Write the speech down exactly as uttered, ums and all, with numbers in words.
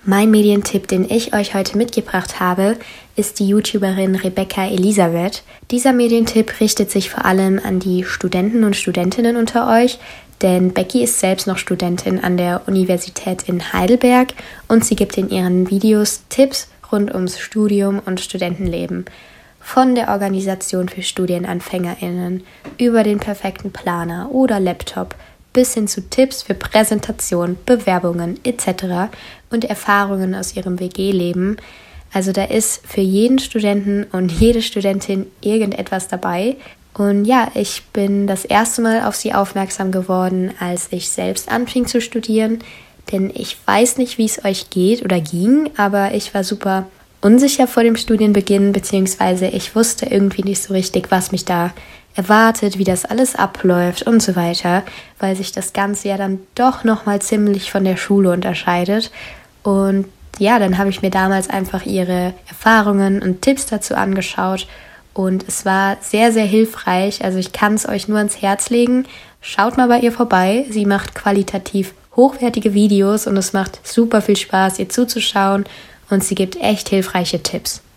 Mein Medientipp, den ich euch heute mitgebracht habe, ist die YouTuberin Rebecca Elisabeth. Dieser Medientipp richtet sich vor allem an die Studenten und Studentinnen unter euch, denn Becky ist selbst noch Studentin an der Universität in Heidelberg und sie gibt in ihren Videos Tipps rund ums Studium und Studentenleben. Von der Organisation für StudienanfängerInnen über den perfekten Planer oder Laptop bis hin zu Tipps für Präsentation, Bewerbungen et cetera und Erfahrungen aus ihrem W G-Leben. Also da ist für jeden Studenten und jede Studentin irgendetwas dabei. Und ja, ich bin das erste Mal auf sie aufmerksam geworden, als ich selbst anfing zu studieren. Denn ich weiß nicht, wie es euch geht oder ging, aber ich war super unsicher vor dem Studienbeginn, beziehungsweise ich wusste irgendwie nicht so richtig, was mich da erwartet, wie das alles abläuft und so weiter, weil sich das Ganze ja dann doch nochmal ziemlich von der Schule unterscheidet. Und ja, dann habe ich mir damals einfach ihre Erfahrungen und Tipps dazu angeschaut und es war sehr, sehr hilfreich. Also ich kann es euch nur ans Herz legen. Schaut mal bei ihr vorbei. Sie macht qualitativ hochwertige Videos und es macht super viel Spaß, ihr zuzuschauen und sie gibt echt hilfreiche Tipps.